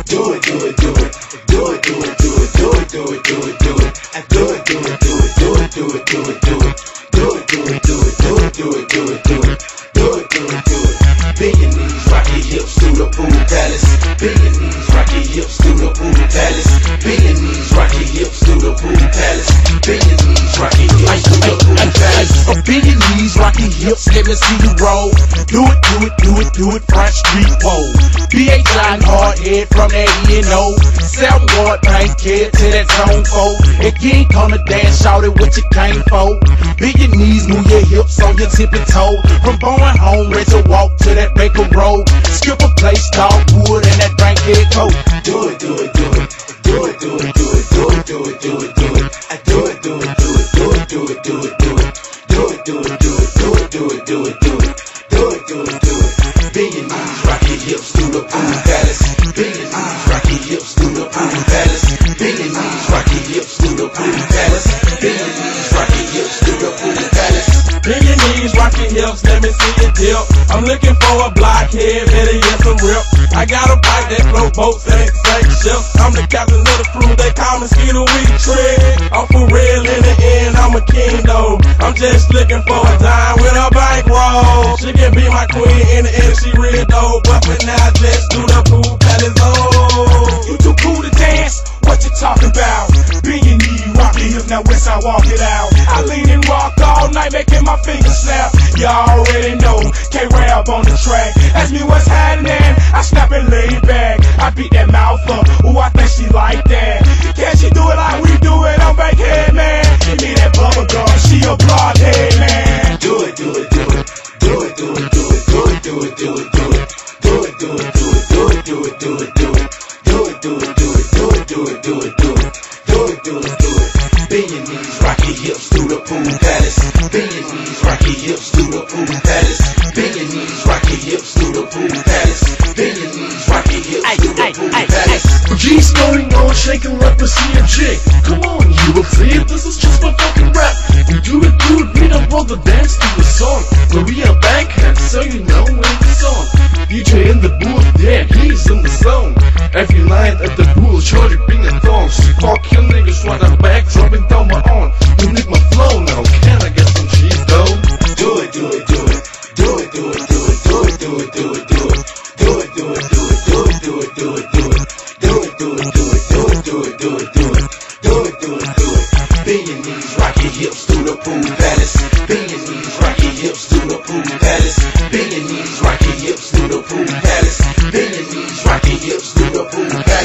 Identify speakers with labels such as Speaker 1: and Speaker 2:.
Speaker 1: Do it, do it, do it. Do it, do it, do it, do it, do it, do it, do it. I do it, do it, do it, do it, do it, do it, do it. Do it, do it, do it, do it, do it, do it, do it. Do it, do it, do it. Bend your knees, rock your hips through the pool palace. Bend your knees, rock your hips through the pool palace. Bend your knees, rock your hips through the pool palace. Bend your knees, rock your hips through the pool palace.
Speaker 2: Bend your knees, rock your hips, let me see you roll. Do it, do it, do it, do it, Front Street pole. B.H.I. hard head from that E&O. Self-ward, bank kid to that zone 4. If you ain't come to dance, shout it what you came for. Bend your knees, move your hips on your tippy toe. From going home, ready to walk to that Baker Road. Skip a place, dog wood, and that bank head coat.
Speaker 1: Do it, do it, do it. Do it, do it, do it, do it, do it, do it, do it. I do it, do it, do it, do it, do it, do it, do it. Do it, do it, do it, do it, do it, do it, do it. Do it, do it, do it. Bend your knees, rock your hips through the pool palace. Bend your knees, rock your hips through the pool palace. Bend your knees, rock your hips through the pool palace. Bend your knees, rock your hips through the pool palace.
Speaker 2: Bend your knees, rock your hips, let me see you dip. I'm looking for a blockhead, better get some rip. I got a pipe that float boats and sink ships. I'm the captain of the crew, they call me Skeeter Weak Trick. I'm for real in the end, I'm a king though. I'm just looking for a dime with a bankroll. She can be my queen in the end, she real dope. But for now, just do the pool palace. Oh, you too cool to dance? What you talking about? Bend your knee, rock your hips, now west side walk it out. I lean and rock all night, making my fingers snap. You already know, K-Rab on the track. Ask me what's happening, I snap and lay back. I beat that mouth up, ooh, I think she like that. Can she do it like we do it? I'm Bankhead, man. Give me that bubble gum, she a blockhead, man.
Speaker 1: Do it, do it, do it. Do it, do it, do it, do it, do it, do it, do it. Do it, do it, do it, do it, do it, do it, do it. Do it, do it, do it, do it, do it, do it, do it. Do it, do it, do it. Bend your knees, rock your hips through the pool palace. Bend your knees, rock your hips through the pool palace. Bend your knees, rock your hips through the pool palace. Bend your knees, rock your hips through the pool palace.
Speaker 3: G's going on, shaking like a CMJ. Come on, you a flip, this is just my fucking rap. We do it, we don't want to dance to the song. But we are Bankhead, so you know when it's on. DJ in the booth, yeah, he's in the zone. Every night at the pool, shorty bring the thongs. Fuck you niggas, what I'm back, dropping down my arm. You need my flow now, can I get some cheese though?
Speaker 1: Do it, do it, do it. Do it, do it, do it, do it, do it, do it, do it. Do it, do it, do it, do it, do it, do it, do it. Do it, do it, do it, do it, do it, do it, do it. Do it, do it, do it. Bend your knees, rock your hips through the pool palace. Bend your knees, rock your hips through the pool palace. Bend your knees, rock your hips through the pool palace. Bend your knees, rock your hips through the pool palace.